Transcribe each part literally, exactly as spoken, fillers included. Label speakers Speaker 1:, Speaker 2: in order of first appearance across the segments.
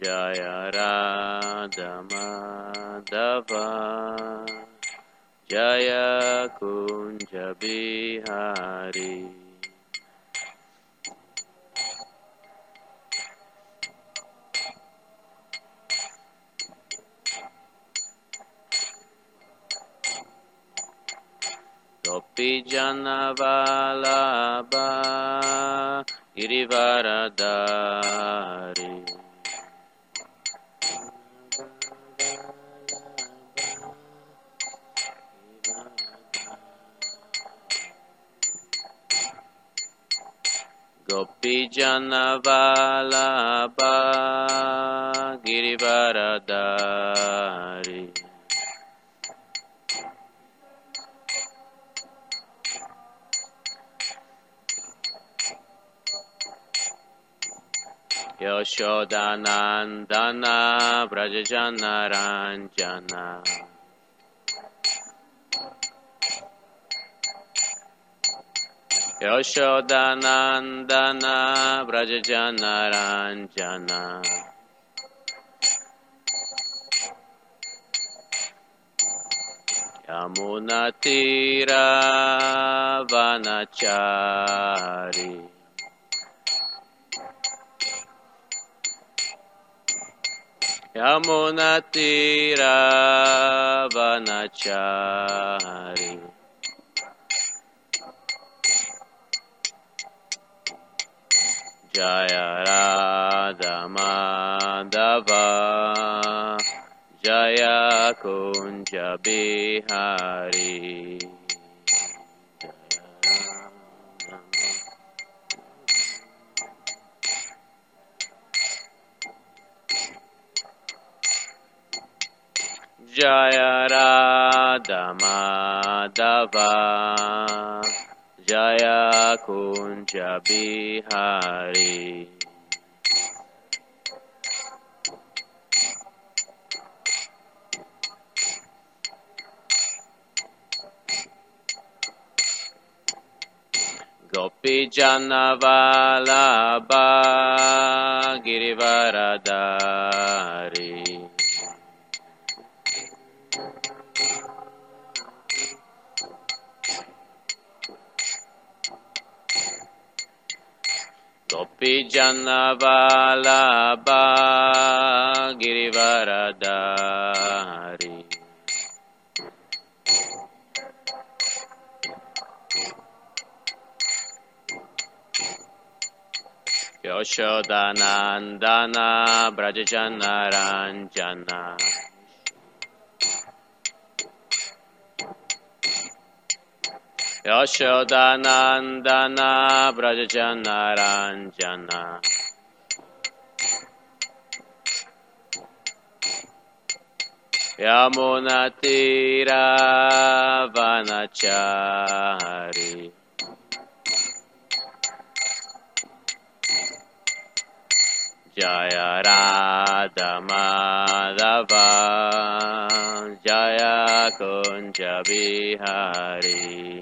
Speaker 1: Jaya Radha Madhava Jaya Kunja Bihari. Gopi Jana Vallabha Girivaradari. Gopi Jana Vallabha Girivaradari. Yashodanandana Vrajajana Ranjana. Yashodanandana Vrajajana Ranjana. Yamunatira Vanachari. Yamunatira Vanachari. Jaya Radha Madhava Jaya Kunja Bihari. Jaya Radha Madhava Jaya Kunja Bihari. Gopi Jana Vallabha Girivaradari. Gopi Jana Vallabha Girivaradari. Yashodanandana Vrajajana Ranjana. Yashodanandana Vrajajana Ranjana. Yamunatira Vanachari. Jaya Radha Madhava Jaya Kunja Bihari.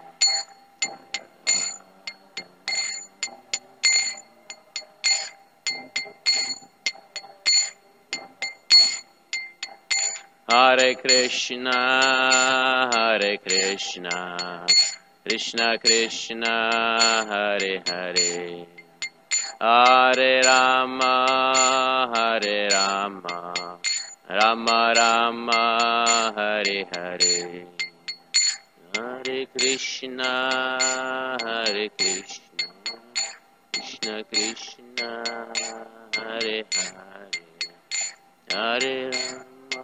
Speaker 1: Hare Krishna, Hare Krishna, Krishna Krishna, Hare Hare, Hare Rama, Hare Rama, Rama Rama, Hare Hare, Hare Krishna, Hare Krishna, Krishna Krishna, Hare Hare, Hare Rama.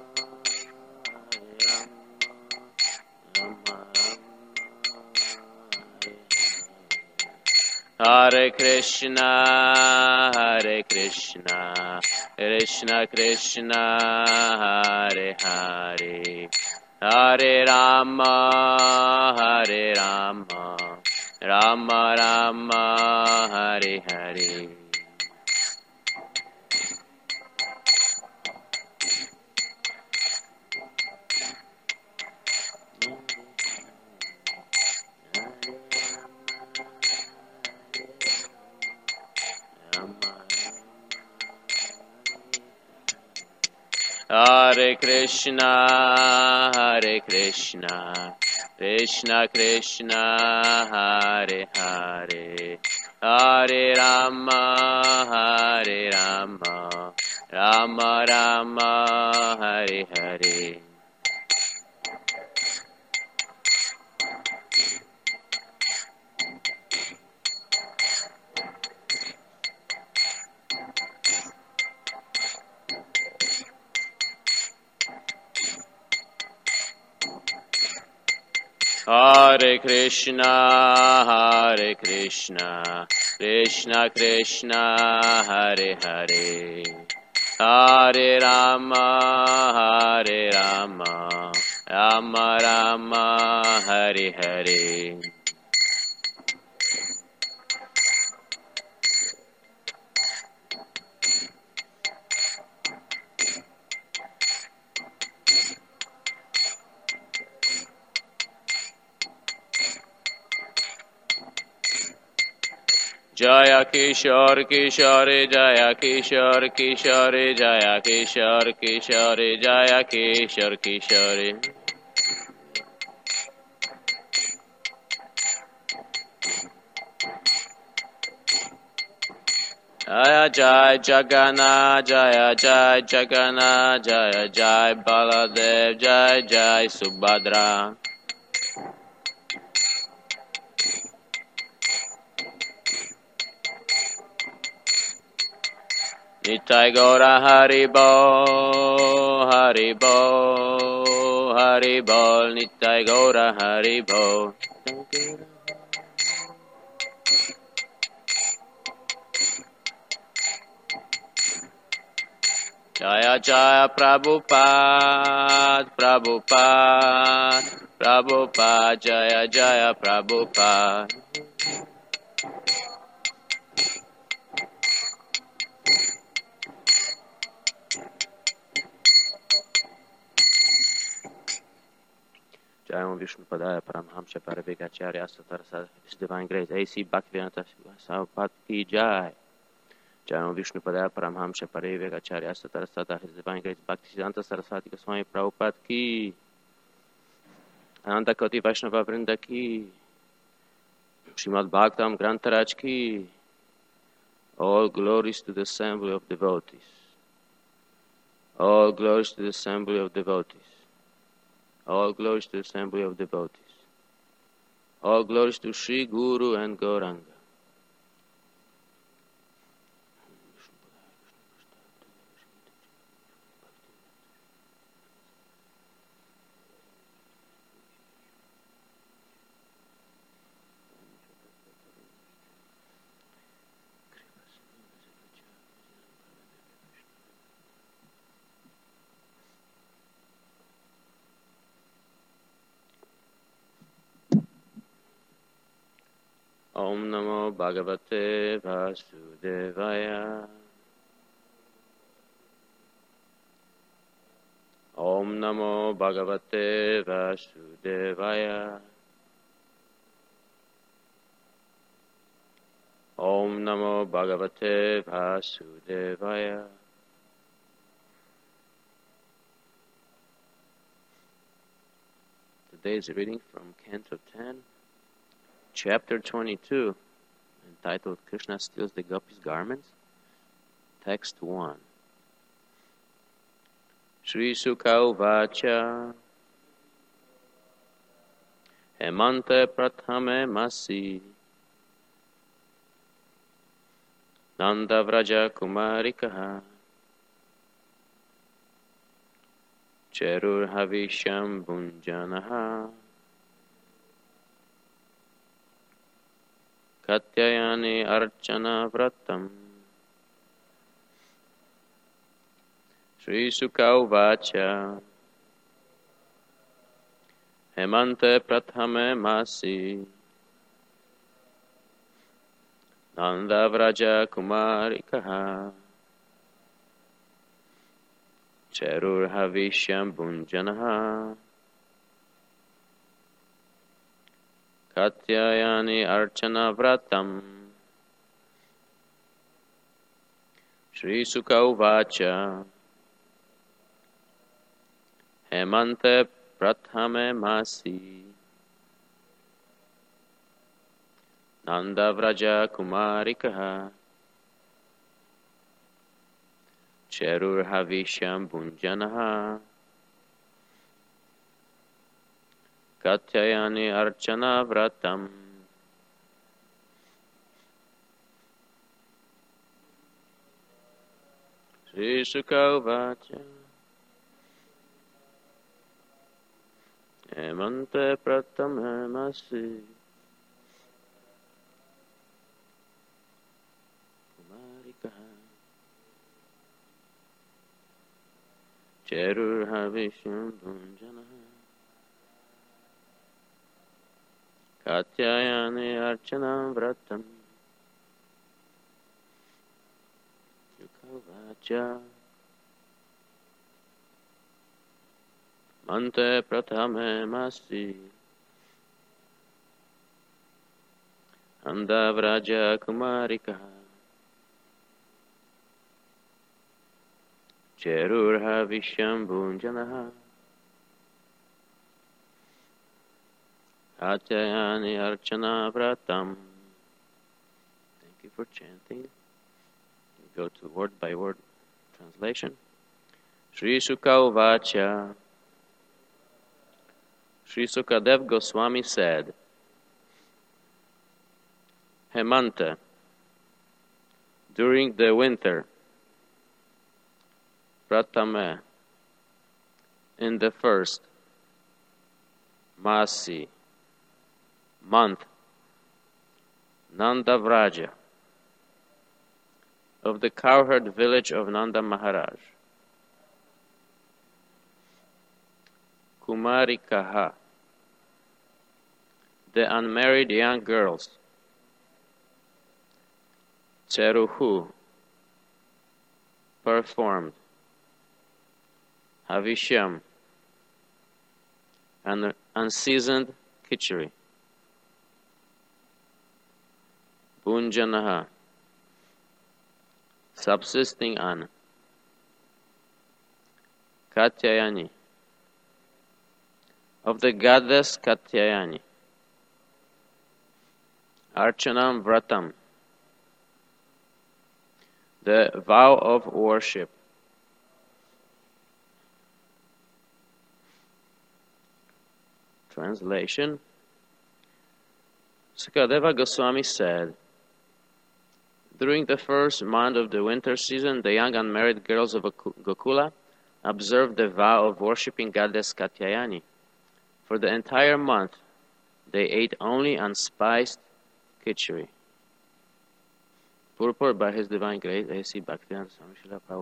Speaker 1: Hare Krishna, Hare Krishna, Krishna Krishna, Hare Hare, Hare Rama, Hare Rama, Rama Rama, Hare Hare. Hare Krishna, Hare Krishna, Krishna Krishna, Hare Hare, Hare Rama, Hare Rama, Rama Rama, Hare Hare. Hare Krishna, Hare Krishna, Krishna Krishna, Hare Hare, Hare Rama, Hare Rama, Rama Rama, Hare Hare. Jaya Kishore Kishore Jaya Kishore Kishore Jaya Kishore Kishore Jaya Kishore Kishore Jaya Jai Jagana Jaya Jai Jagana Jaya Jai Baladev Jai Jai Subhadra Nitai Gaura Haribo, Haribo, Haribo, Nitai Gaura Haribo. Jaya Jaya Prabhupada, Prabhupada, Prabhupada, Jaya Jaya Prabhupada. Jayam Vishnu Padaya Paramhamsa Parivekacharya Satarasa His Divine Grace A C Bhaktivedanta Prabhupada Ki Jai. Jayam Vishnu Padaya Paramhamsa Parivekacharya Satarasa His Divine Grace Bhaktivedanta Saraswati Goswami Prabhupada Ki. Ananta Koti Vaishnava Vrinda Ki. Srimad Bhagavatam Grantaraj Ki. All glories to the assembly of devotees. All glories to the assembly of devotees. All glories to the assembly of devotees. All glories to Sri Guru and Gauranga. Om Namo Bhagavate Vasudevaya. Om Namo Bhagavate Vasudevaya. Om Namo Bhagavate Vasudevaya. Today's reading from Canto ten. Chapter twenty-two, entitled Krishna Steals the Gopis' Garments. Text one. Shri Sukha Uvacha Hemante Prathame Masi Nanda Vraja Kumarikaha Cherur Havisham Bunjanaha Katyayani Archana Vratam. Shri Sukha Uvacha Hemante Prathame Masi Nanda Vraja Kumarikaha Cherur Havisham Bunjanaha Katyayani Archana Vratam. Shri Sukha Uvacha Hemante prathame masi Nanda Vraja Kumarikaha Cherur Havisham Bunjanaha Katyayani Archana Vratam Sri Sukha Uvacha Hemante Prathame Masi Kumarikaha Cherur Havisham Bunjanaha Katyayani Archana Vratam Sukha Mante Prathame Masi Anda Vraja Kumarikaha Cherur Havisham Bunjanaha Katyayani Archana Vratam. Thank you for chanting. We go to word by word translation. Sri Sukha Uvacha. Sri Sukadev Goswami said, Hemanta, during the winter, Pratame, in the first, Masi, month, Nanda Vraja, of the cowherd village of Nanda Maharaj, Kumarikaha, the unmarried young girls, Cheruhu, performed, Havisham, an unseasoned khichdi, Bunjanaha, subsisting on, Katyayani, of the goddess Katyayani, Archanam Vratam, the vow of worship. Translation. Sukadeva Goswami said, during the first month of the winter season, the young unmarried girls of Gokula observed the vow of worshipping goddess Katyayani. For the entire month, they ate only unspiced khichdi. Purport by His Divine Grace, A C Bhaktivedanta Swami Srila Prabhupada.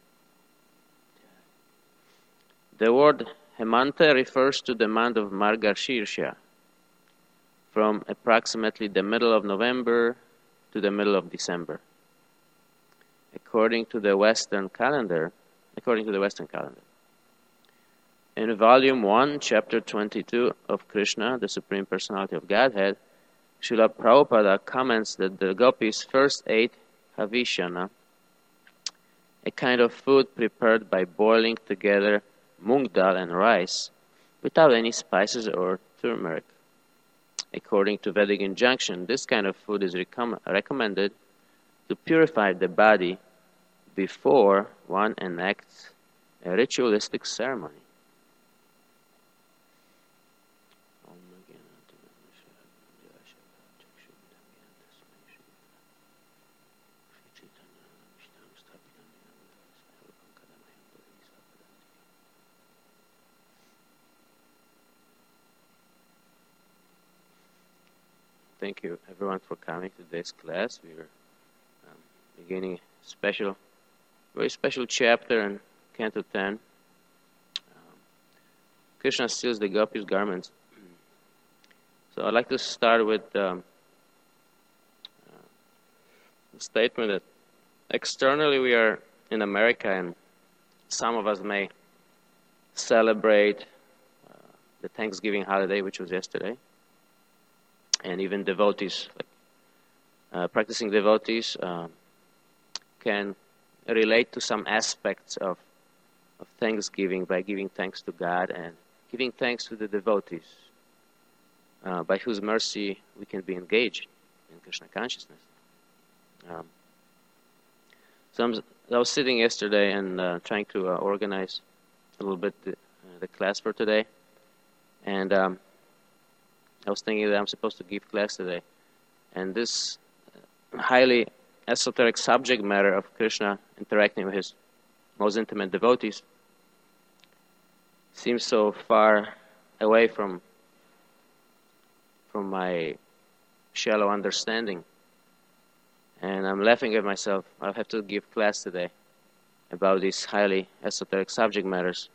Speaker 1: The word Hemanta refers to the month of Margashirsha, from approximately the middle of November to the middle of December, according to the Western calendar. According to the Western calendar. In Volume one, Chapter twenty-two of Krishna, the Supreme Personality of Godhead, Srila Prabhupada comments that the gopis first ate havishana, a kind of food prepared by boiling together moong dal and rice without any spices or turmeric. According to Vedic injunction, this kind of food is recom- recommended to purify the body before one enacts a ritualistic ceremony. Thank you, everyone, for coming to today's class. We are um, beginning a special, very special chapter in Canto ten. Um, Krishna steals the gopis' garments. So I'd like to start with um, uh, the statement that externally we are in America, and some of us may celebrate uh, the Thanksgiving holiday, which was yesterday. And even devotees, like uh, practicing devotees, uh, can relate to some aspects of of thanksgiving by giving thanks to God and giving thanks to the devotees, uh, by whose mercy we can be engaged in Krishna consciousness. Um, so I'm, I was sitting yesterday and uh, trying to uh, organize a little bit the, uh, the class for today, and um, I was thinking that I'm supposed to give class today, and this highly esoteric subject matter of Krishna interacting with his most intimate devotees seems so far away from from my shallow understanding. And I'm laughing at myself. I'll have to give class today about these highly esoteric subject matters.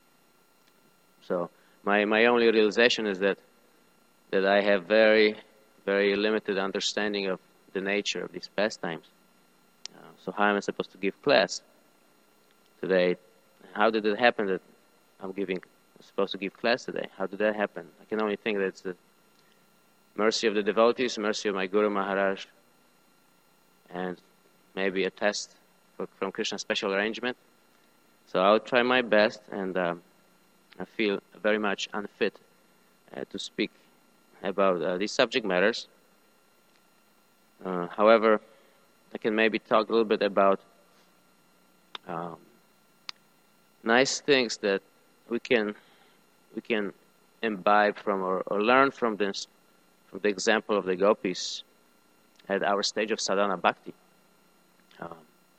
Speaker 1: So my, my only realization is that that I have very, very limited understanding of the nature of these pastimes. Uh, so how am I supposed to give class today? How did it happen that I'm giving I'm supposed to give class today? How did that happen? I can only think that it's the mercy of the devotees, mercy of my Guru Maharaj, and maybe a test for, from Krishna's special arrangement. So I'll try my best, and um, I feel very much unfit uh, to speak about uh, these subject matters. Uh, however, I can maybe talk a little bit about um, nice things that we can we can imbibe from or, or learn from this from the example of the gopis at our stage of sadhana bhakti. Um,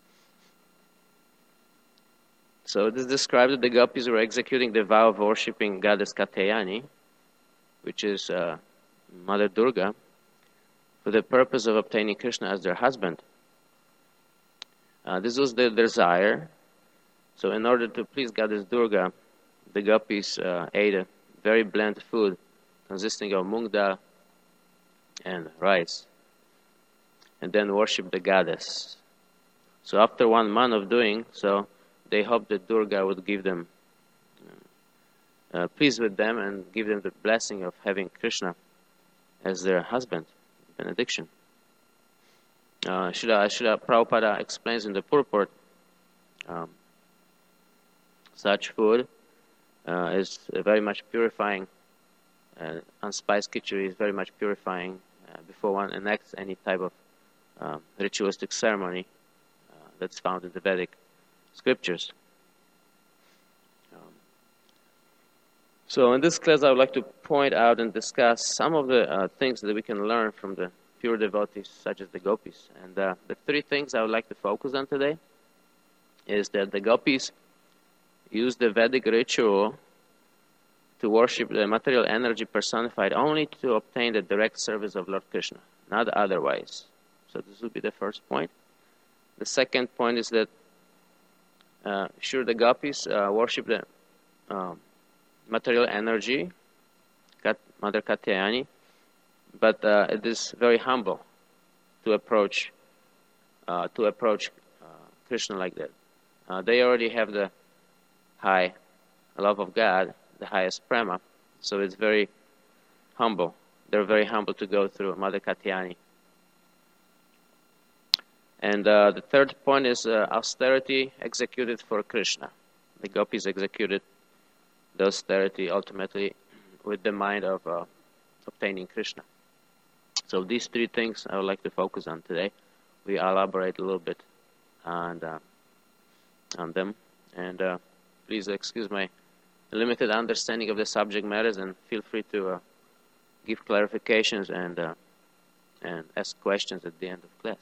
Speaker 1: so this describes that the gopis were executing the vow of worshipping goddess Katyayani, which is uh, Mother Durga, for the purpose of obtaining Krishna as their husband. Uh, this was their desire. So in order to please goddess Durga, the gopis uh, ate a very bland food consisting of moong dal and rice, and then worship the goddess. So after one month of doing so, they hoped that Durga would give them, uh, please with them and give them the blessing of having Krishna as their husband, benediction. Uh, Srila, Srila Prabhupada explains in the purport, um, such food uh, is very much purifying. Uh, unspiced khichdi is very much purifying uh, before one enacts any type of Um, ritualistic ceremony uh, that's found in the Vedic scriptures. Um, so in this class I would like to point out and discuss some of the uh, things that we can learn from the pure devotees such as the gopis. And uh, the three things I would like to focus on today is that the gopis use the Vedic ritual to worship the material energy personified only to obtain the direct service of Lord Krishna, not otherwise. So this would be the first point. The second point is that, uh, sure, the gopis uh, worship the um, material energy, Kat, Mother Katyayani, but uh, it is very humble to approach uh, to approach uh, Krishna like that. Uh, they already have the high love of God, the highest prema, so it's very humble. They're very humble to go through Mother Katyayani. And uh, the third point is uh, austerity executed for Krishna. The gopis executed the austerity ultimately with the mind of uh, obtaining Krishna. So these three things I would like to focus on today. We elaborate a little bit on, uh, on them. And uh, please excuse my limited understanding of the subject matters, and feel free to uh, give clarifications and, uh, and ask questions at the end of class.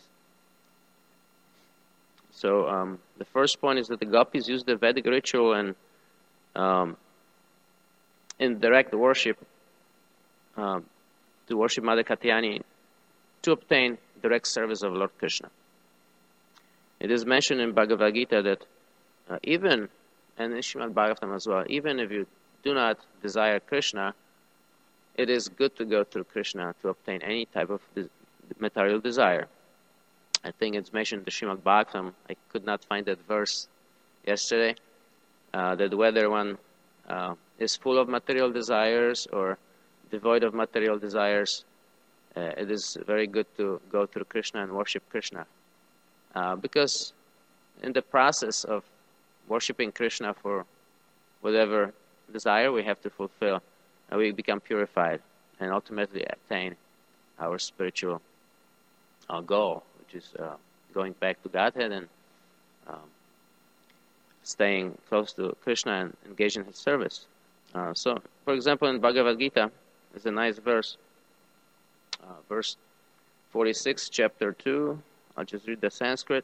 Speaker 1: So um, the first point is that the gopis use the Vedic ritual and um, in direct worship um, to worship Mother Katyayani to obtain direct service of Lord Krishna. It is mentioned in Bhagavad Gita that uh, even, and in Srimad Bhagavatam as well, even if you do not desire Krishna, it is good to go through Krishna to obtain any type of des- material desire. I think it's mentioned in the Srimad Bhagavatam. I could not find that verse yesterday. Uh, that whether one uh, is full of material desires or devoid of material desires, uh, it is very good to go through Krishna and worship Krishna. Uh, because in the process of worshipping Krishna for whatever desire we have to fulfill, and we become purified and ultimately attain our spiritual uh, goal, which is uh, going back to Godhead and um, staying close to Krishna and engaging in His service. Uh, so, for example, in Bhagavad Gita, there's a nice verse, uh, verse forty-six, chapter two. I'll just read the Sanskrit.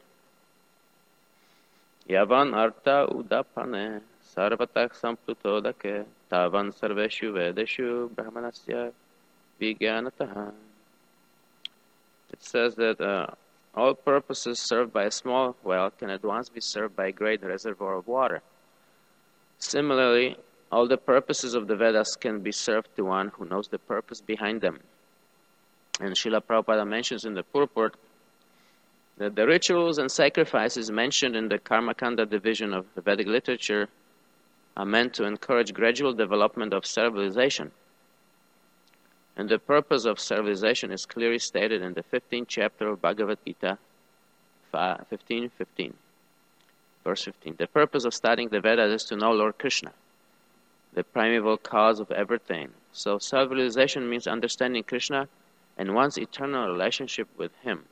Speaker 1: Yavan artha udapane sarvatah samplutodake tavan sarveshu vedeshu brahmanasya vijnanataha. It says that uh, all purposes served by a small well can at once be served by a great reservoir of water. Similarly, all the purposes of the Vedas can be served to one who knows the purpose behind them. And Srila Prabhupada mentions in the purport that the rituals and sacrifices mentioned in the Karmakanda division of the Vedic literature are meant to encourage gradual development of servilization. And the purpose of servilization is clearly stated in the fifteenth chapter of Bhagavad Gita, fifteen fifteen. Verse fifteen. The purpose of studying the Vedas is to know Lord Krishna, the primeval cause of everything. So servilization means understanding Krishna and one's eternal relationship with Him.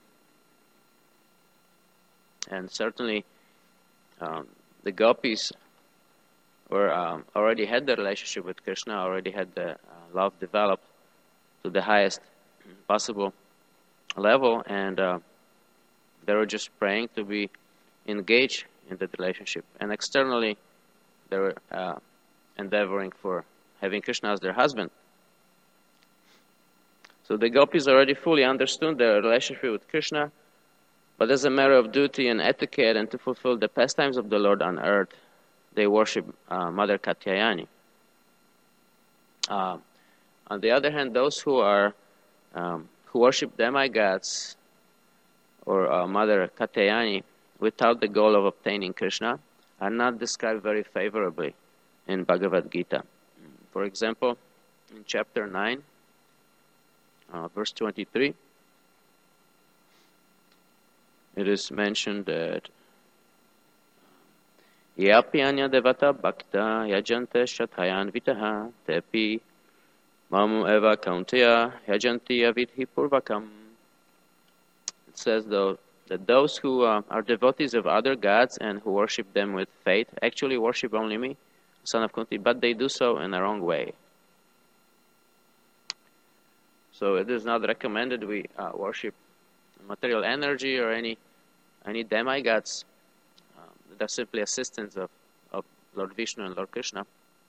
Speaker 1: And certainly um, the gopis were um, already had the relationship with Krishna, already had the uh, love developed to the highest possible level, and uh, they were just praying to be engaged in that relationship. And externally, they were uh, endeavoring for having Krishna as their husband. So the gopis already fully understood their relationship with Krishna, but as a matter of duty and etiquette and to fulfill the pastimes of the Lord on earth, they worship uh, Mother Katyayani. Uh, on the other hand, those who are um, who worship demigods or uh, Mother Katyayani without the goal of obtaining Krishna are not described very favorably in Bhagavad Gita. For example, in chapter nine, uh, verse twenty-three, it is mentioned that Yapi anya devata bhakta yajante shathayan vitaha tepi mamu eva kaunteya yajanti avidhi purvakam. It says though that those who uh, are devotees of other gods and who worship them with faith actually worship only me, son of Kunti, but they do so in a wrong way. So it is not recommended we uh, worship material energy or any any demigods. Um, they're simply assistants of, of Lord Vishnu and Lord Krishna.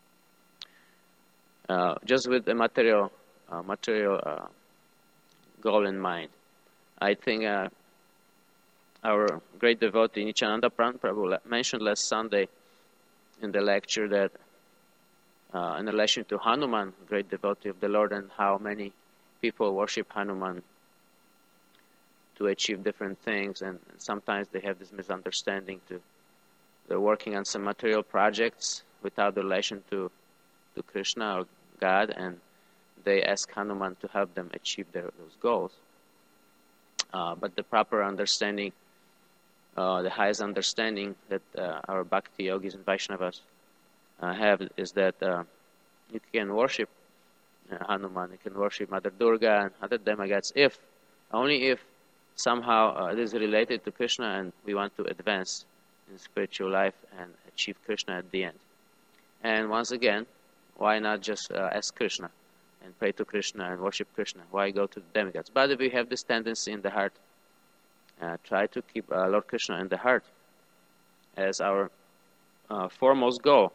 Speaker 1: Uh, just with the material uh, material uh, goal in mind. I think uh, our great devotee Nityananda Prabhu mentioned last Sunday in the lecture that uh, in relation to Hanuman, great devotee of the Lord, and how many people worship Hanuman to achieve different things, and sometimes they have this misunderstanding to they're working on some material projects without relation to to Krishna or God, and they ask Hanuman to help them achieve their, those goals. Uh, but the proper understanding, uh, the highest understanding that uh, our Bhakti yogis and Vaishnavas uh, have is that uh, you can worship uh, Hanuman, you can worship Mother Durga and other demigods if, only if somehow uh, it is related to Krishna and we want to advance in spiritual life and achieve Krishna at the end. And once again, why not just uh, ask Krishna and pray to Krishna and worship Krishna? Why go to the demigods? But if we have this tendency in the heart, uh, try to keep uh, Lord Krishna in the heart as our uh, foremost goal.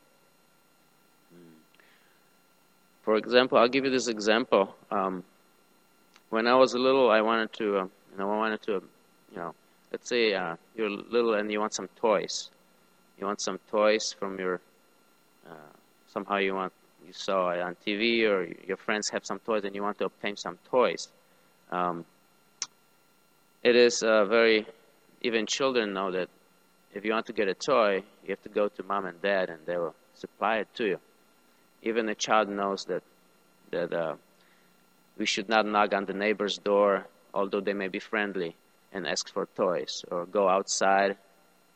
Speaker 1: For example, I'll give you this example. Um, when I was little, I wanted to, uh, you know, I wanted to, you know, let's say uh, you're little and you want some toys. You want some toys from your, uh, somehow you want, you saw it on T V or your friends have some toys and you want to obtain some toys. Um, it is uh, very, even children know that if you want to get a toy, you have to go to mom and dad and they will supply it to you. Even a child knows that that uh, we should not knock on the neighbor's door, although they may be friendly, and ask for toys, or go outside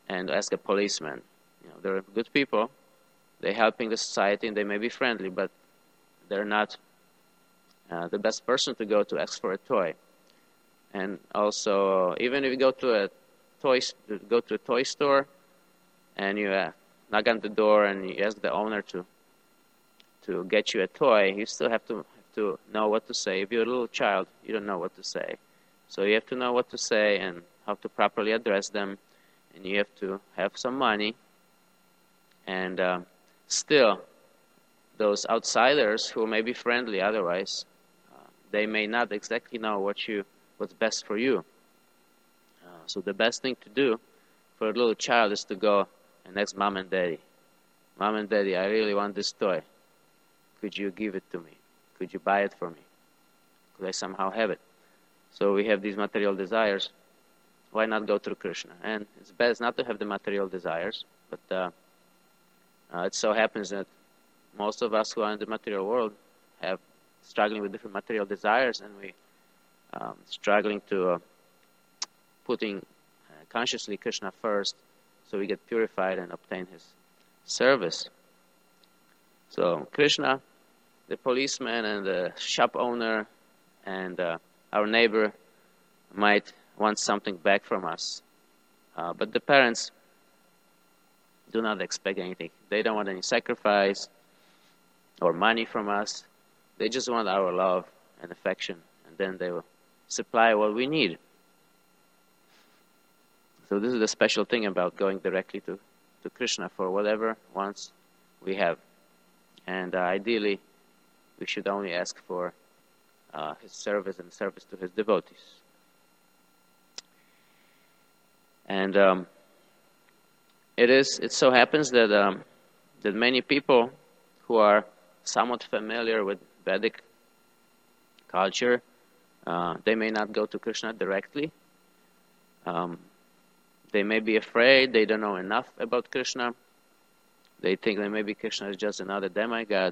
Speaker 1: and ask a policeman. You know, they're good people. They're helping the society, and they may be friendly, but they're not uh, the best person to go to ask for a toy. And also, even if you go to a toy, go to a toy store, and you uh, knock on the door and you ask the owner to to get you a toy, you still have to have to know what to say. If you're a little child, you don't know what to say, so you have to know what to say and how to properly address them, and you have to have some money. And uh, still, those outsiders who may be friendly otherwise, uh, they may not exactly know what you what's best for you. Uh, so the best thing to do for a little child is to go and ask mom and daddy, "Mom and daddy, I really want this toy. Could you give it to me? Could you buy it for me? Could I somehow have it?" So we have these material desires. Why not go through Krishna? And it's best not to have the material desires, but uh, uh, it so happens that most of us who are in the material world have struggling with different material desires, and we um, struggling to uh, putting uh, consciously Krishna first, so we get purified and obtain his service. So Krishna, the policeman and the shop owner and uh, our neighbor might want something back from us. Uh, but the parents do not expect anything. They don't want any sacrifice or money from us. They just want our love and affection, and then they will supply what we need. So this is the special thing about going directly to, to Krishna for whatever wants we have. And uh, ideally, we should only ask for uh, his service and service to his devotees. And um, it is. It so happens that um, that many people who are somewhat familiar with Vedic culture, uh, they may not go to Krishna directly. Um, they may be afraid. They don't know enough about Krishna. They think that maybe Krishna is just another demigod,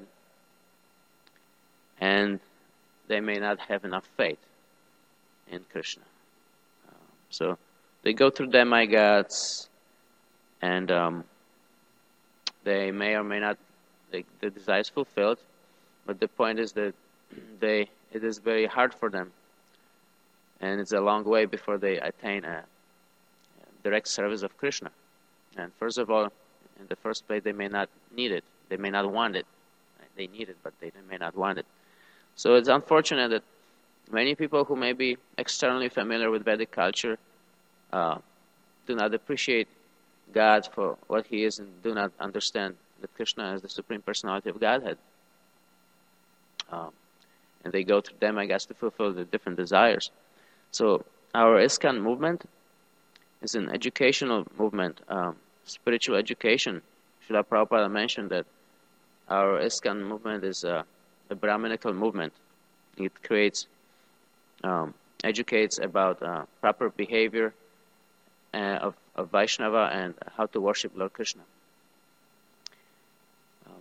Speaker 1: and they may not have enough faith in Krishna. Uh, so they go through demigods, and um, they may or may not, they, the desire is fulfilled, but the point is that they it is very hard for them, and it's a long way before they attain a direct service of Krishna. And first of all, in the first place, they may not need it. They may not want it. They need it, but they may not want it. So it's unfortunate that many people who may be externally familiar with Vedic culture uh, do not appreciate God for what he is and do not understand that Krishna is the Supreme Personality of Godhead. Um, and they go through demigods to fulfill the different desires. So our ISKCON movement is an educational movement, um, spiritual education. Srila Prabhupada mentioned that our ISKCON movement is a, a Brahminical movement. It creates, um, educates about uh, proper behavior uh, of, of Vaishnava and how to worship Lord Krishna. Um,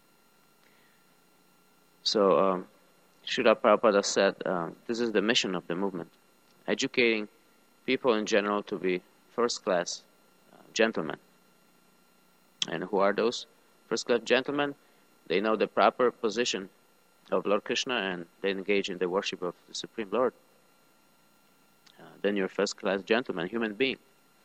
Speaker 1: so, um, Srila Prabhupada said uh, this is the mission of the movement, educating people in general to be first-class uh, gentlemen. And who are those first-class gentlemen? They know the proper position of Lord Krishna and they engage in the worship of the Supreme Lord. Uh, then you're first-class gentleman, human being.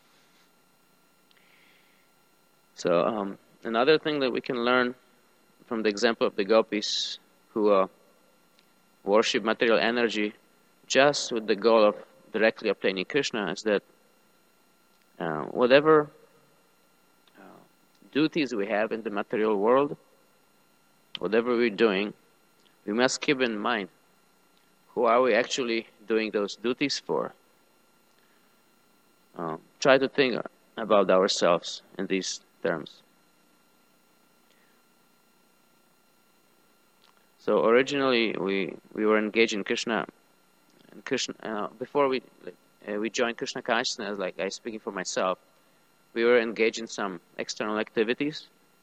Speaker 1: So um, another thing that we can learn from the example of the gopis who uh, worship material energy just with the goal of directly obtaining Krishna is that uh, whatever uh, duties we have in the material world, whatever we're doing, we must keep in mind who are we actually doing those duties for. Uh, try to think about ourselves in these terms. So originally we, we were engaged in Krishna, and Krishna uh, before we uh, we joined Krishna consciousness. Like I speaking for myself, we were engaged in some external activities.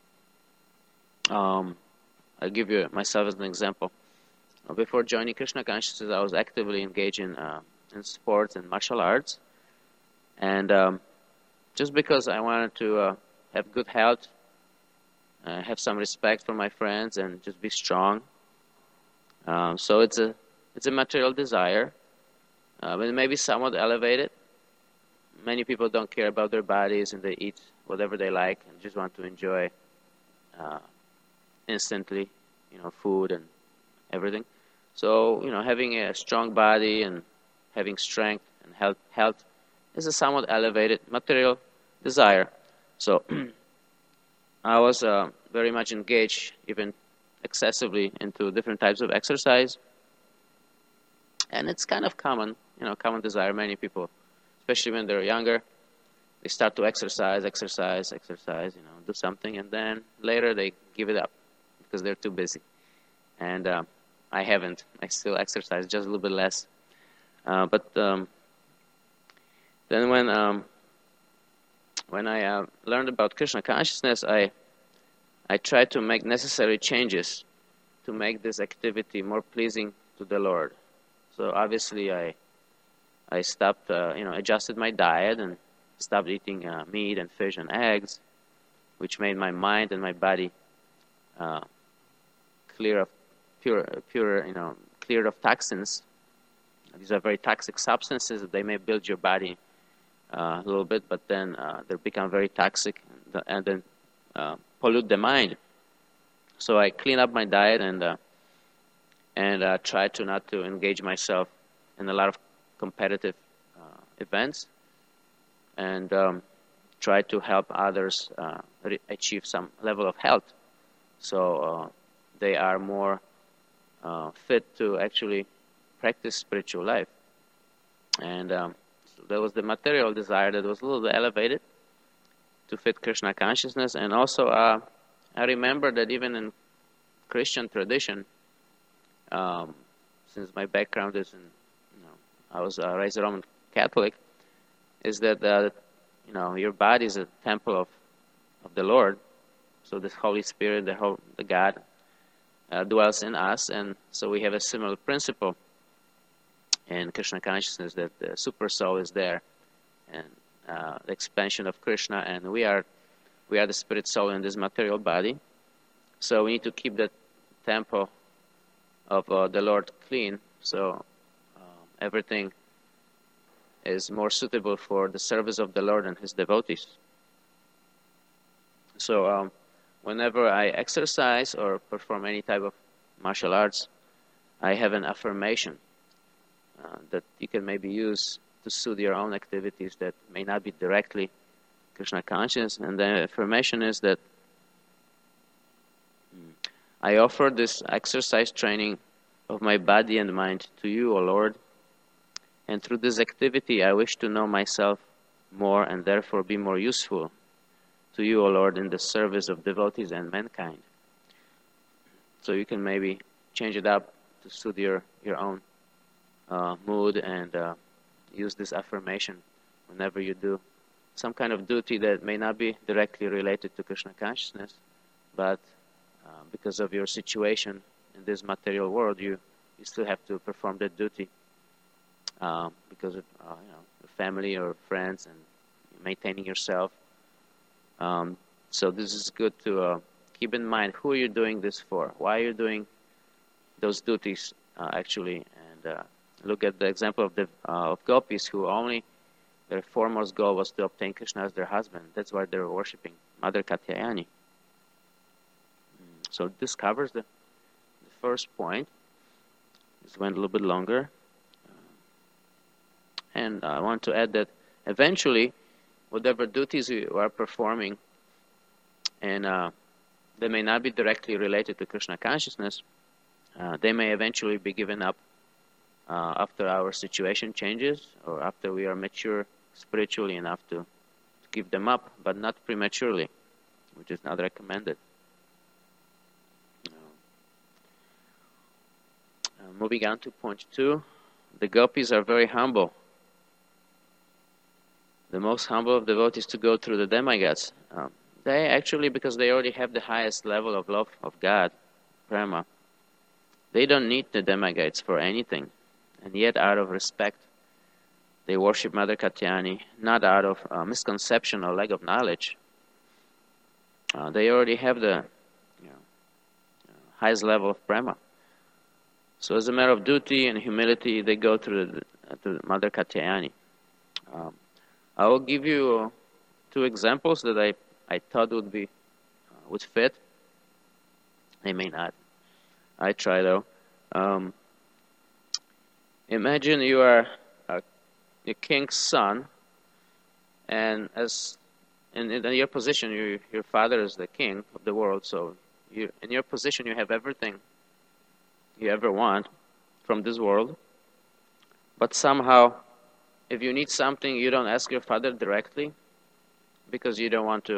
Speaker 1: Um, I'll give you myself as an example. Uh, before joining Krishna consciousness, I was actively engaged in uh, in sports and martial arts, and um, just because I wanted to uh, have good health, uh, have some respect for my friends, and just be strong. Um, so it's a it's a material desire, uh, but it may be somewhat elevated. Many people don't care about their bodies and they eat whatever they like and just want to enjoy uh, instantly, you know, food and everything. So, you know, having a strong body and having strength and health, health is a somewhat elevated material desire. So I was uh, very much engaged, even excessively, into different types of exercise. And it's kind of common, you know, common desire. Many people, especially when they're younger, they start to exercise, exercise, exercise, you know, do something, and then later they give it up because they're too busy. And uh, I haven't. I still exercise, just a little bit less. Uh, but um, then when um, when I uh, learned about Krishna consciousness, I I tried to make necessary changes to make this activity more pleasing to the Lord. So obviously, I I stopped, uh, you know, adjusted my diet and stopped eating uh, meat and fish and eggs, which made my mind and my body uh, clear of pure, pure, you know, clear of toxins. These are very toxic substances. They may build your body uh, a little bit, but then uh, they become very toxic and, and then uh, pollute the mind. So I cleaned up my diet and uh, and uh, tried to not to engage myself in a lot of competitive uh, events, and um, try to help others uh, re- achieve some level of health, so uh, they are more uh, fit to actually practice spiritual life. And um, so there was the material desire that was a little bit elevated to fit Krishna consciousness. And also uh, I remember that even in Christian tradition, um, since my background is in, you know, I was uh, raised Roman Catholic, is that uh, you know, your body is a temple of, of the Lord. So the Holy Spirit, the whole, the God, uh, dwells in us, and so we have a similar principle in Krishna consciousness that the super soul is there, and uh, the expansion of Krishna, and we are we are the spirit soul in this material body. So we need to keep the temple of uh, the Lord clean, so uh, everything is more suitable for the service of the Lord and His devotees. So um, whenever I exercise or perform any type of martial arts, I have an affirmation uh, that you can maybe use to suit your own activities that may not be directly Krishna conscious. And the affirmation is that I offer this exercise training of my body and mind to you, O Lord, and through this activity I wish to know myself more and therefore be more useful to you, O Lord, in the service of devotees and mankind. So you can maybe change it up to suit your, your own uh, mood and uh, use this affirmation whenever you do some kind of duty that may not be directly related to Krishna consciousness, but uh, because of your situation in this material world, you, you still have to perform that duty uh, because of uh, you know, family or friends and maintaining yourself. Um, so this is good to uh, keep in mind who you're doing this for, why you're doing those duties uh, actually, and uh, look at the example of the uh, of gopis who only their foremost goal was to obtain Krishna as their husband. That's why they were worshipping Mother Katyayani. So this covers the, the first point. This went a little bit longer. And I want to add that eventually, whatever duties you are performing, and uh, they may not be directly related to Krishna consciousness, uh, they may eventually be given up uh, after our situation changes or after we are mature spiritually enough to, to give them up, but not prematurely, which is not recommended. Uh, moving on to point two, the gopis are very humble. The most humble of devotees to go through the demigods. Um, they actually, because they already have the highest level of love of God, Prema, they don't need the demigods for anything. And yet, out of respect they worship Mother Katyayani not out of uh, misconception or lack of knowledge. Uh, they already have the you know, uh, highest level of prema. So as a matter of duty and humility, they go to, the, uh, to Mother Katyayani. Um, I will give you uh, two examples that I, I thought would be uh, would fit. They may not. I try though. Um, imagine you are a, a king's son, and as in, in your position, you, your father is the king of the world. So you, in your position, you have everything you ever want from this world. But somehow, if you need something, you don't ask your father directly because you don't want to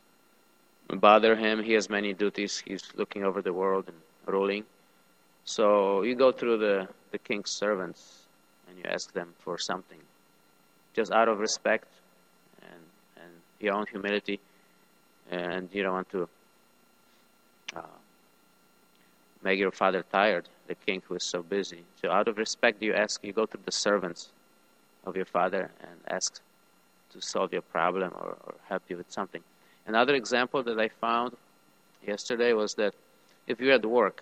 Speaker 1: bother him. He has many duties. He's looking over the world and ruling. So you go through the, the king's servants and you ask them for something, just out of respect and, and your own humility, and you don't want to uh, make your father tired, the king who is so busy. So out of respect, you ask, you go to the servants of your father and ask to solve your problem or, or help you with something. Another example that I found yesterday was that if you're at work,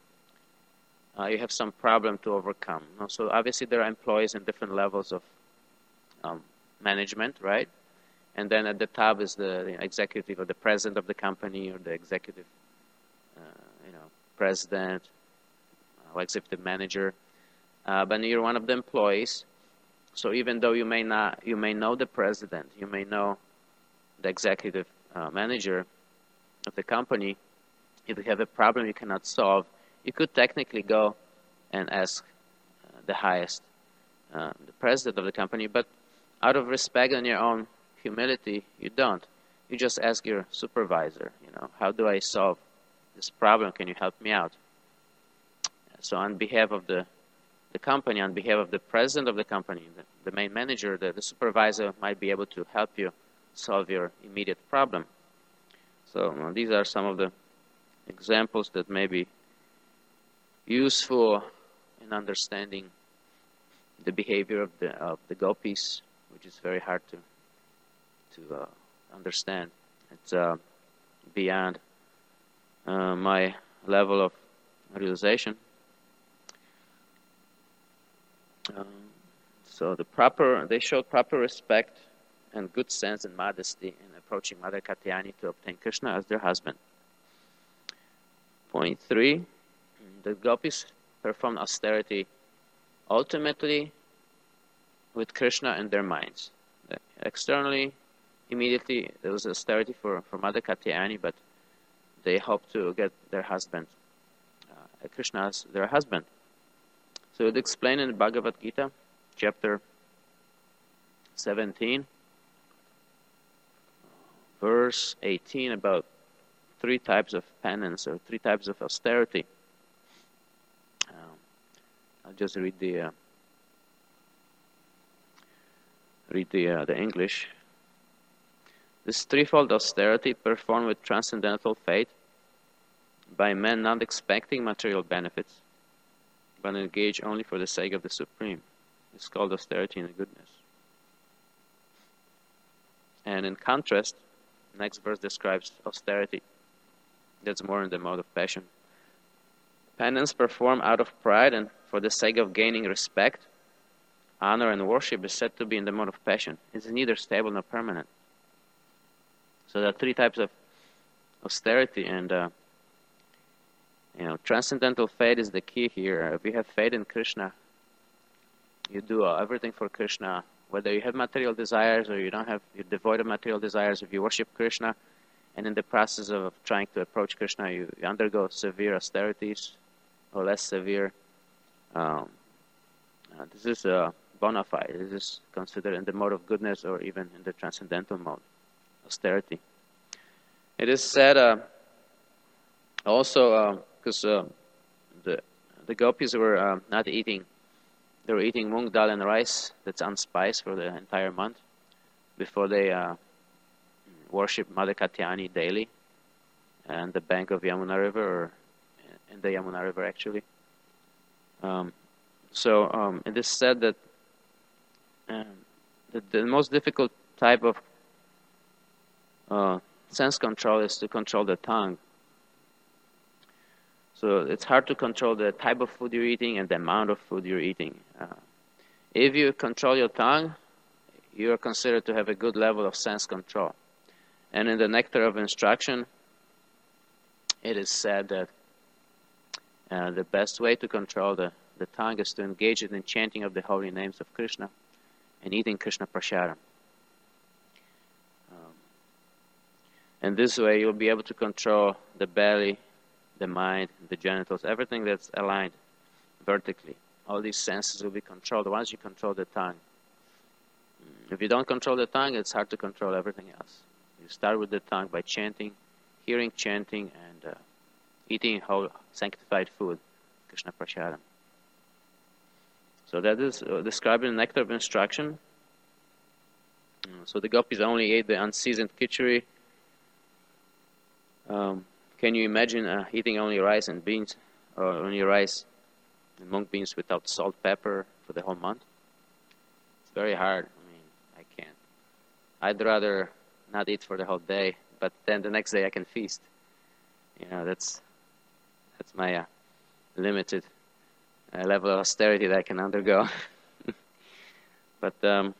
Speaker 1: uh, you have some problem to overcome. You know? So obviously there are employees in different levels of um, management, right? And then at the top is the, the executive or the president of the company or the executive, uh, you know, president or executive manager. Uh, but you're one of the employees. So even though you may not, you may know the president, you may know the executive uh, manager of the company, if you have a problem you cannot solve, you could technically go and ask uh, the highest, uh, the president of the company, but out of respect and your own humility, you don't. You just ask your supervisor, you know, how do I solve this problem? Can you help me out? So on behalf of the the company, on behalf of the president of the company, the, the main manager, the, the supervisor might be able to help you solve your immediate problem. So uh, these are some of the examples that may be useful in understanding the behavior of the of the gopis, which is very hard to to uh, understand. It's uh, beyond uh, my level of realization. Um, so the proper, they showed proper respect and good sense and modesty in approaching Mother Katyayani to obtain Krishna as their husband. Point three, the gopis performed austerity ultimately with Krishna in their minds. Externally, immediately, there was austerity for, for Mother Katyayani, but they hoped to get their husband, uh, Krishna as their husband. So it's explained in the Bhagavad Gita, chapter seventeen, verse eighteen, about three types of penance or three types of austerity. Um, I'll just read the uh, read the uh, the English. This threefold austerity performed with transcendental faith by men not expecting material benefits, but engaged only for the sake of the Supreme. It's called austerity in goodness. And in contrast, the next verse describes austerity that's more in the mode of passion. Penance performed out of pride and for the sake of gaining respect, honor, and worship is said to be in the mode of passion. It's neither stable nor permanent. So there are three types of austerity, and uh, you know, transcendental faith is the key here. If you have faith in Krishna, you do uh, everything for Krishna. Whether you have material desires or you don't have, you're devoid of material desires. If you worship Krishna, and in the process of trying to approach Krishna, you, you undergo severe austerities or less severe. Um, uh, this is uh, bona fide. This is considered in the mode of goodness or even in the transcendental mode, austerity. It is said uh, also because uh, uh, the the gopis were uh, not eating. They were eating mung dal and rice that's unspiced for the entire month before they uh, worship Mother Katyayani daily and the bank of Yamuna River, or in the Yamuna River actually. Um, so um, it is said that um, the, the most difficult type of uh, sense control is to control the tongue. So it's hard to control the type of food you're eating and the amount of food you're eating. Uh, if you control your tongue, you are considered to have a good level of sense control. And in the Nectar of Instruction, it is said that uh, the best way to control the, the tongue is to engage in the chanting of the holy names of Krishna and eating Krishna Prasadam. Um, and this way you'll be able to control the belly, the mind, the genitals, everything that's aligned vertically. All these senses will be controlled once you control the tongue. If you don't control the tongue, it's hard to control everything else. You start with the tongue by chanting, hearing chanting, and uh, eating whole sanctified food, Krishna Prasadam. So that is uh, described in the Nectar of Instruction. So the gopis only ate the unseasoned khichdi. Um, Can you imagine uh, eating only rice and beans, or only rice and mung beans without salt, pepper for the whole month? It's very hard. I mean, I can't. I'd rather not eat for the whole day, but then the next day I can feast. You know, that's that's my uh, limited uh, level of austerity that I can undergo. But um,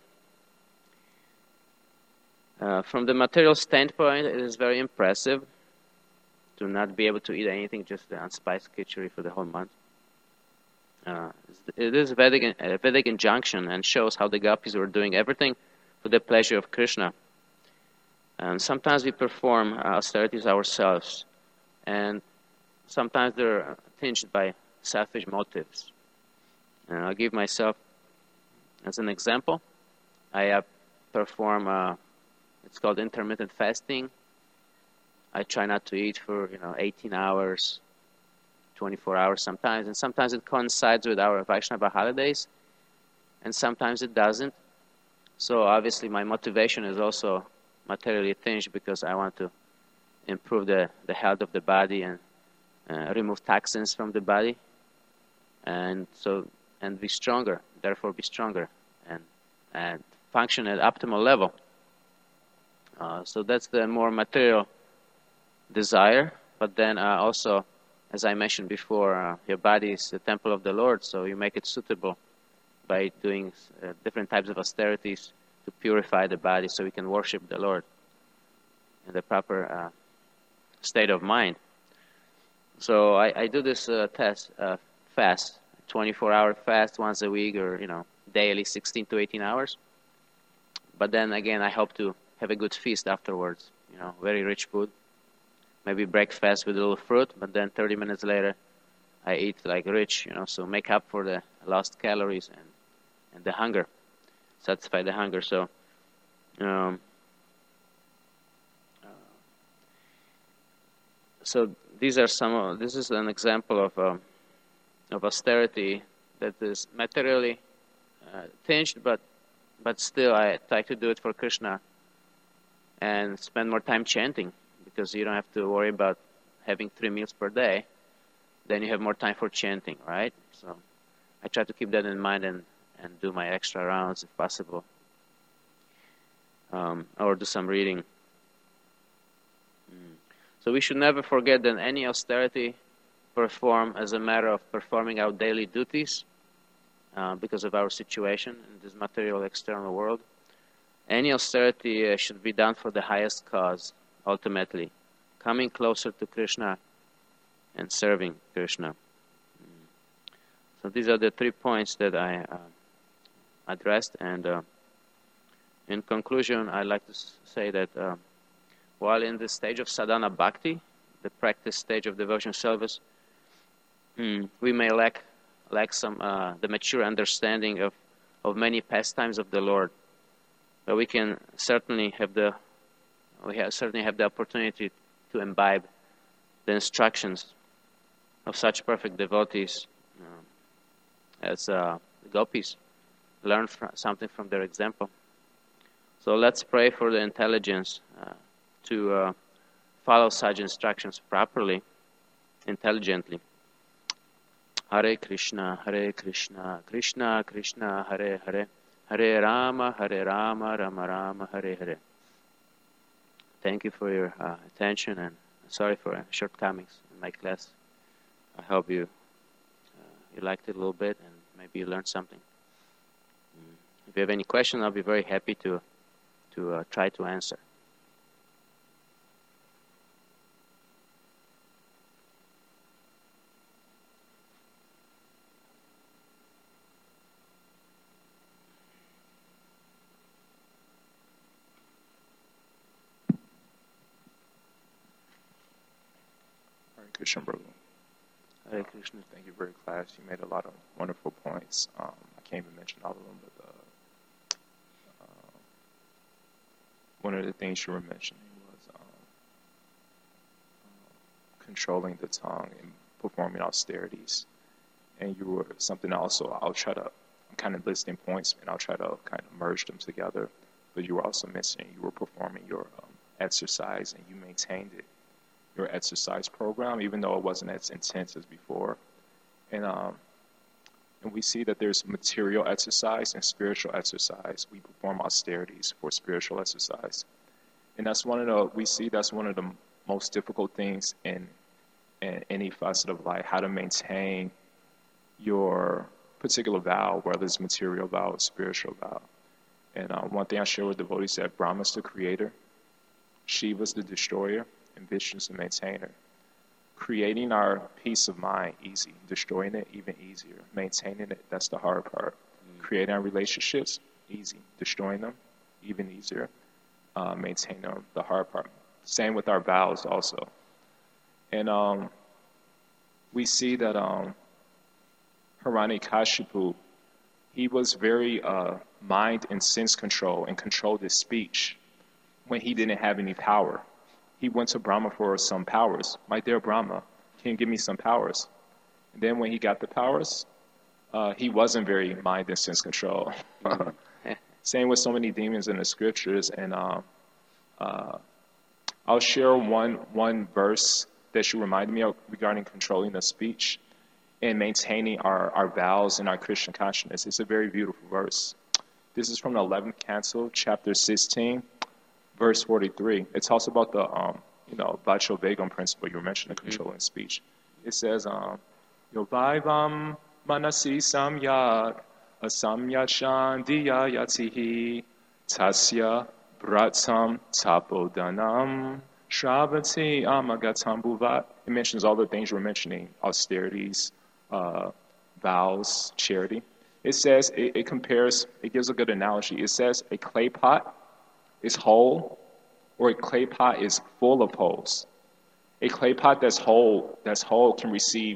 Speaker 1: uh, from the material standpoint, it is very impressive to not be able to eat anything, just the unspiced khichdi for the whole month. Uh, it is a Vedic, a Vedic injunction and shows how the gopis were doing everything for the pleasure of Krishna. And sometimes we perform austerities ourselves, and sometimes they're tinged by selfish motives. And I'll give myself as an example. I uh, perform, uh, it's called intermittent fasting. I try not to eat for, you know, eighteen hours, twenty-four hours sometimes, and sometimes it coincides with our Vaishnava holidays, and sometimes it doesn't. So obviously my motivation is also materially tinged because I want to improve the, the health of the body and uh, remove toxins from the body, and so and be stronger, therefore be stronger and and function at optimal level. Uh, so that's the more material desire, but then uh, also, as I mentioned before, uh, your body is the temple of the Lord, so you make it suitable by doing uh, different types of austerities to purify the body so we can worship the Lord in the proper uh, state of mind. So I, I do this uh, test uh, fast, twenty-four hour fast once a week, or you know, daily, sixteen to eighteen hours. But then again, I hope to have a good feast afterwards. You know, very rich food. Maybe breakfast with a little fruit, but then thirty minutes later, I eat like rich. You know, so make up for the lost calories and and the hunger, satisfy the hunger. So. Um, So these are some. Of, this is an example of um, of austerity that is materially uh, tinged, but but still I try to do it for Krishna and spend more time chanting, because you don't have to worry about having three meals per day. Then you have more time for chanting, right? So I try to keep that in mind and and do my extra rounds if possible, um, or do some reading. Mm. So we should never forget that any austerity performed as a matter of performing our daily duties uh, because of our situation in this material external world. Any austerity uh, should be done for the highest cause, ultimately, coming closer to Krishna and serving Krishna. Mm. So these are the three points that I uh, addressed, and uh, in conclusion, I'd like to say that uh, while in the stage of sadhana bhakti, the practice stage of devotion service, hmm, we may lack lack some uh, the mature understanding of, of many pastimes of the Lord, but we can certainly have the we have certainly have the opportunity to imbibe the instructions of such perfect devotees um, as uh, the gopis, learn from, something from their example. So let's pray for the intelligence Uh, to uh, follow such instructions properly, intelligently. Hare Krishna, Hare Krishna, Krishna Krishna, Hare Hare, Hare Rama, Hare Rama, Rama Rama, Hare Hare. Thank you for your uh, attention, and sorry for uh, shortcomings in my class. I hope you uh, you liked it a little bit, and maybe you learned something. Mm. If you have any questions, I'll be very happy to to uh, try to answer.
Speaker 2: Hare Krishna, Prabhu.
Speaker 1: Hare Krishna.
Speaker 2: Thank you for your class. You made a lot of wonderful points. Um, I can't even mention all of them, but uh, uh, one of the things you were mentioning was um, uh, controlling the tongue and performing austerities. And you were something also, I'll try to, I'm kind of listing points, and I'll try to kind of merge them together. But you were also mentioning you were performing your um, exercise, and you maintained it. Your exercise program, even though it wasn't as intense as before. And um, and we see that there's material exercise and spiritual exercise. We perform austerities for spiritual exercise. And that's one of the, we see that's one of the most difficult things in, in any facet of life, how to maintain your particular vow, whether it's material vow or spiritual vow. And uh, one thing I share with devotees is that Brahma's the creator, Shiva's the destroyer, and Vishnu's the maintainer. Creating our peace of mind, easy. Destroying it, even easier. Maintaining it, that's the hard part. Mm. Creating our relationships, easy. Destroying them, even easier. Uh, maintaining them, the hard part. Same with our vows also. And um, we see that um, Hiranyakashipu, he was very uh, mind and sense control and controlled his speech when he didn't have any power. He went to Brahma for some powers. My dear Brahma, can you give me some powers? And then when he got the powers, uh, he wasn't very mind and sense control. Same with so many demons in the scriptures. And uh, uh, I'll share one one verse that you reminded me of regarding controlling the speech and maintaining our, our vows and our Krishna consciousness. It's a very beautiful verse. This is from the eleventh canto, chapter sixteen. Verse forty-three, it talks about the, um, you know, Vacho Vegam principle you were mentioning, mm-hmm. Controlling speech. It says, um, Yovaivam manasi samyak asamyachandiya yatihi tasya bratam tapodanam shravati amagatam bhuvat. It mentions all the things you were mentioning, austerities, uh, vows, charity. It says, it, it compares, it gives a good analogy. It says a clay pot is whole, or a clay pot is full of holes. A clay pot that's whole, that's whole can receive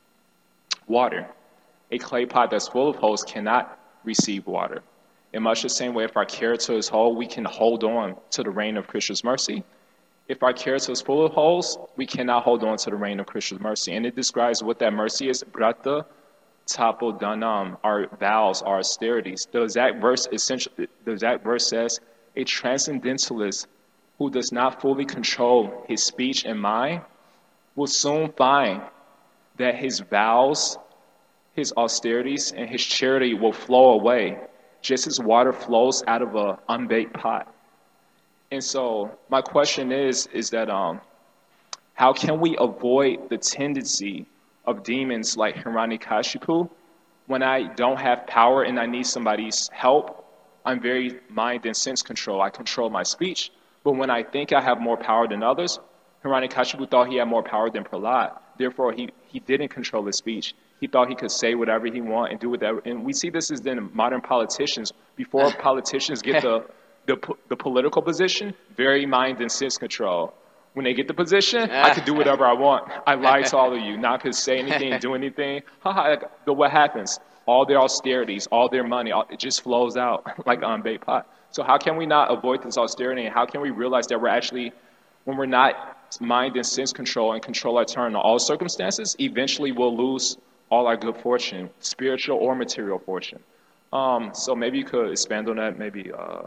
Speaker 2: water. A clay pot that's full of holes cannot receive water. In much the same way, if our character is whole, we can hold on to the rain of Krishna's mercy. If our character is full of holes, we cannot hold on to the rain of Krishna's mercy. And it describes what that mercy is. Brata tapodanam, our vows, our austerities. The exact verse essentially, the exact verse says, a transcendentalist who does not fully control his speech and mind will soon find that his vows, his austerities, and his charity will flow away, just as water flows out of an unbaked pot. And so my question is, is that um, how can we avoid the tendency of demons like Hiranyakashipu when I don't have power and I need somebody's help? I'm very mind and sense control. I control my speech. But when I think I have more power than others, Hiranyakashipu thought he had more power than Prahlad. Therefore, he, he didn't control his speech. He thought he could say whatever he wanted and do whatever. And we see this is in modern politicians. Before politicians get the, the, the political position, very mind and sense control. When they get the position, I can do whatever I want. I lie to all of you. Not could say anything, do anything. But what happens? All their austerities, all their money, all, it just flows out like on baked pot. So how can we not avoid this austerity? And how can we realize that we're actually, when we're not mind and sense control and control our turn in all circumstances, eventually we'll lose all our good fortune, spiritual or material fortune. Um, so maybe you could expand on that, maybe uh,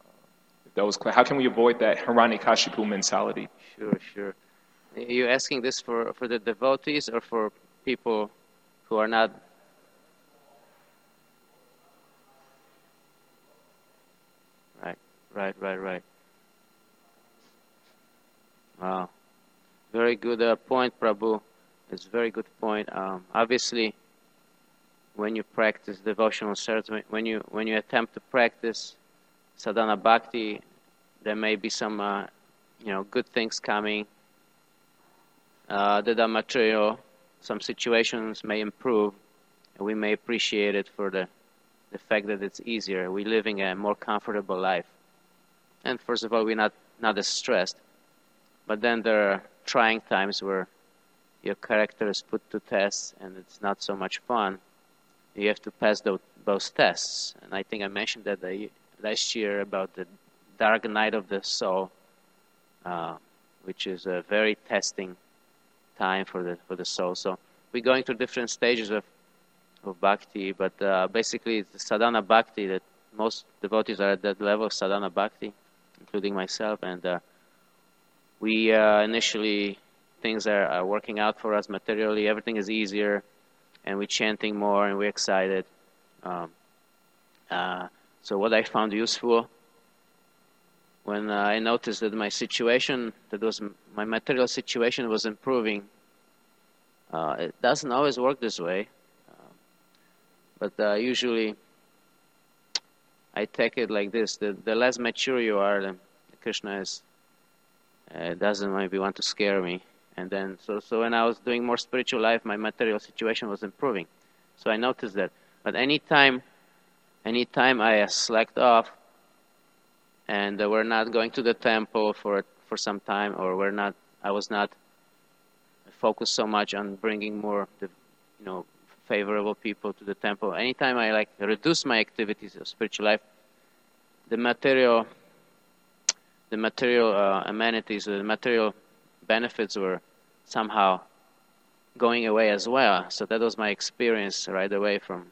Speaker 2: if that was clear. How can we avoid that Hiranyakashipu mentality?
Speaker 1: Sure, sure. Are you asking this for, for the devotees or for people who are not? right, right, right. Wow. Very good uh, point, Prabhu. It's a very good point. Um, obviously, when you practice devotional service, when you when you attempt to practice sadhana bhakti, there may be some uh, you know good things coming. Uh, that are material. Some situations may improve, and we may appreciate it for the the fact that it's easier. We're living a more comfortable life, and first of all, we're not not as stressed. But then there are trying times where your character is put to test, and it's not so much fun. You have to pass those, those tests. And I think I mentioned that the, last year about the dark night of the soul, uh, which is a very testing time for the for the soul. So we're going through different stages of, of bhakti, but uh, basically it's the sadhana bhakti that most devotees are at that level of sadhana bhakti, including myself. And uh, we uh, initially, things are, are working out for us materially. Everything is easier, and we're chanting more, and we're excited. Um, uh, so what I found useful, when uh, I noticed that my situation, that was my material situation was improving, uh, it doesn't always work this way, uh, but uh, usually I take it like this: the, the less mature you are, the Krishna is uh, doesn't maybe want to scare me. And then, so so when I was doing more spiritual life, my material situation was improving. So I noticed that. But anytime, anytime I uh, slacked off, and uh, we're not going to the temple for for some time, or we're not, I was not focused so much on bringing more, the, you know, favorable people to the temple. Anytime I like reduce my activities of spiritual life, the material, the material uh, amenities, the material benefits were somehow going away as well. So that was my experience right away from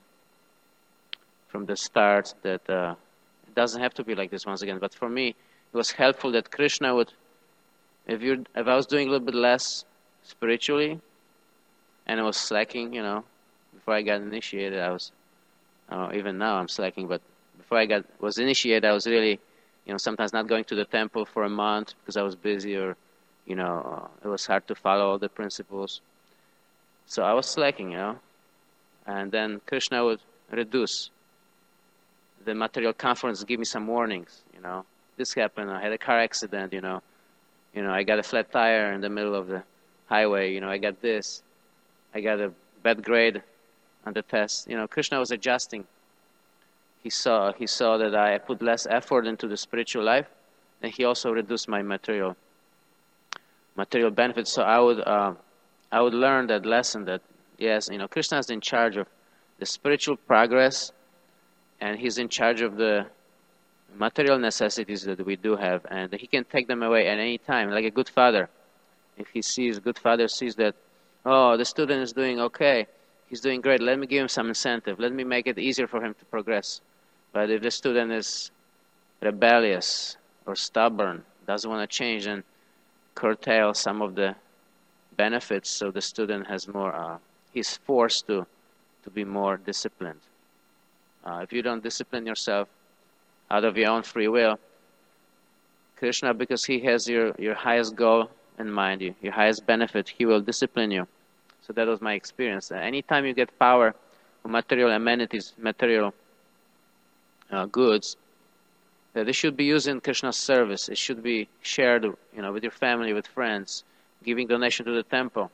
Speaker 1: from the start, that uh, it doesn't have to be like this once again. But for me, it was helpful that Krishna would, if you if I was doing a little bit less spiritually, and I was slacking, you know, before I got initiated, I was, uh, even now I'm slacking, but before I got was initiated, I was really, you know, sometimes not going to the temple for a month because I was busy, or you know, uh, it was hard to follow all the principles. So I was slacking, you know. And then Krishna would reduce the material conference, give me some warnings, you know. This happened, I had a car accident, you know. You know, I got a flat tire in the middle of the highway, you know, I got this. I got a bad grade on the test. You know, Krishna was adjusting. He saw, he saw that I put less effort into the spiritual life, and he also reduced my material material benefits. So I would uh, I would learn that lesson that, yes, you know, Krishna is in charge of the spiritual progress, and he's in charge of the material necessities that we do have, and he can take them away at any time, like a good father. If he sees, good father sees that, oh, the student is doing okay, he's doing great, let me give him some incentive, let me make it easier for him to progress. But if the student is rebellious or stubborn, doesn't want to change, then curtail some of the benefits, so the student has more, uh, he's forced to, to be more disciplined. Uh, if you don't discipline yourself out of your own free will, Krishna, because he has your, your highest goal in mind, you, your highest benefit, he will discipline you. So that was my experience. Uh, anytime you get power, material amenities, material uh, goods, that it should be used in Krishna's service. It should be shared, you know, with your family, with friends, giving donation to the temple.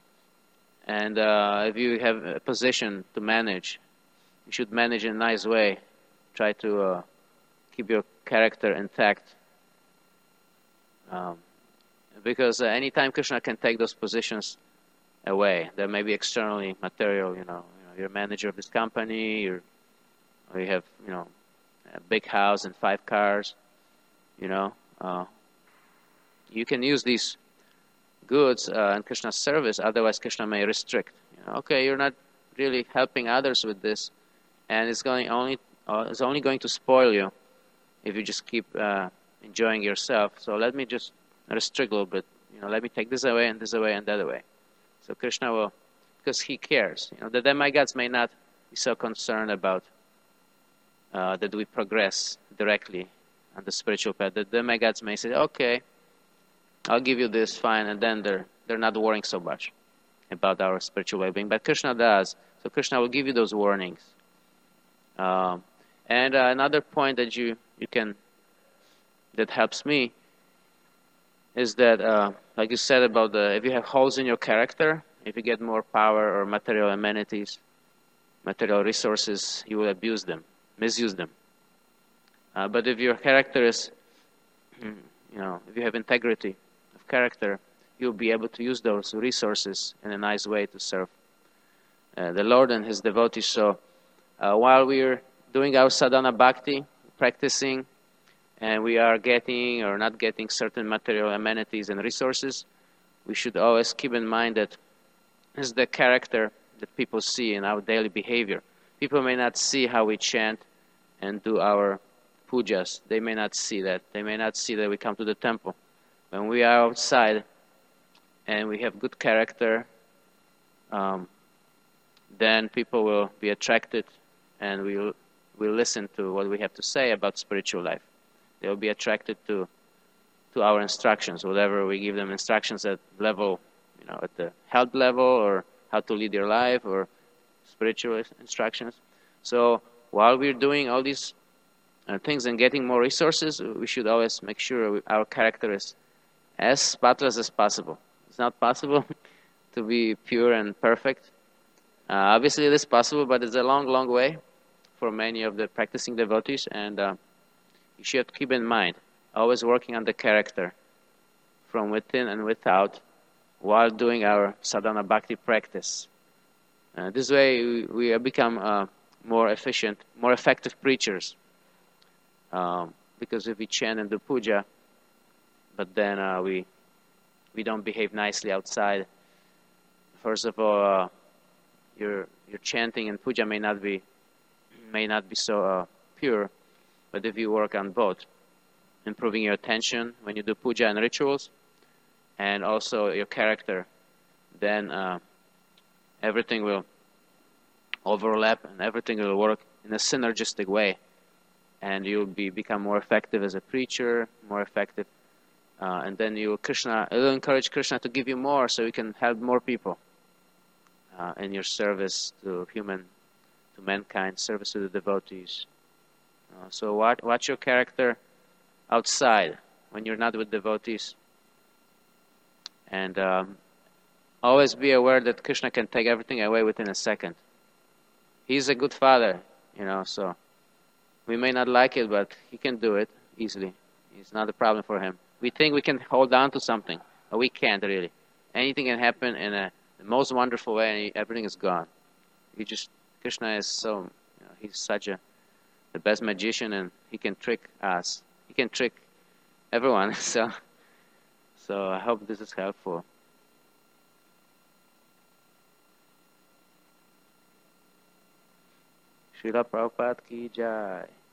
Speaker 1: And uh, if you have a position to manage, you should manage in a nice way. Try to uh, keep your character intact. Um, because uh, anytime Krishna can take those positions away, there may be externally material, you know, you know, you're a manager of this company, you're, or you have, you know, a big house and five cars, you know, uh, you can use these goods uh, in Krishna's service, otherwise Krishna may restrict. You know, okay, you're not really helping others with this, and it's going only uh, it's only going to spoil you if you just keep uh, enjoying yourself. So let me just restrict a little bit. You know, let me take this away and this away and that away. So Krishna will, because he cares. You know, the demigods may not be so concerned about uh, that we progress directly on the spiritual path. The demigods may say, okay, I'll give you this, fine, and then they're, they're not worrying so much about our spiritual well-being. But Krishna does. So Krishna will give you those warnings. Um, and uh, another point that you, you can, that helps me, is that, uh, like you said about the, if you have holes in your character, if you get more power or material amenities, material resources, you will abuse them, misuse them. Uh, but if your character is, you know, if you have integrity of character, you'll be able to use those resources in a nice way to serve uh, the Lord and His devotees. So uh, while we're doing our sadhana bhakti, practicing, and we are getting or not getting certain material amenities and resources, we should always keep in mind that it's the character that people see in our daily behavior. People may not see how we chant and do our pujas. They may not see that. They may not see that we come to the temple. When we are outside and we have good character, um, then people will be attracted and will will listen to what we have to say about spiritual life. They will be attracted to to our instructions, whatever we give them instructions at level, you know, at the health level, or how to lead your life, or spiritual instructions. So while we're doing all these uh, things and getting more resources, we should always make sure we, our character is as spotless as possible. It's not possible to be pure and perfect. Uh, obviously, it is possible, but it's a long, long way for many of the practicing devotees, and uh, you should keep in mind, always working on the character from within and without while doing our sadhana bhakti practice. Uh, this way, we, we become uh, more efficient, more effective preachers. Um, because if we chant and do puja, but then uh, we we don't behave nicely outside, first of all, uh, your your chanting and puja may not be may not be so uh, pure. But if you work on both, improving your attention when you do puja and rituals, and also your character, then uh, everything will overlap and everything will work in a synergistic way, and you'll be become more effective as a preacher, more effective, uh, and then you Krishna it will encourage Krishna to give you more, so you can help more people uh, in your service to human, to mankind, service to the devotees. Uh, so watch, watch your character outside when you're not with devotees, and um, always be aware that Krishna can take everything away within a second. He's a good father, you know, so we may not like it, but he can do it easily. It's not a problem for him. We think we can hold on to something, but we can't really. Anything can happen in a the most wonderful way, and everything is gone. He just Krishna is so, you know, he's such a the best magician, and he can trick us. He can trick everyone. So, so I hope this is helpful. Srila Prabhupada ki jai.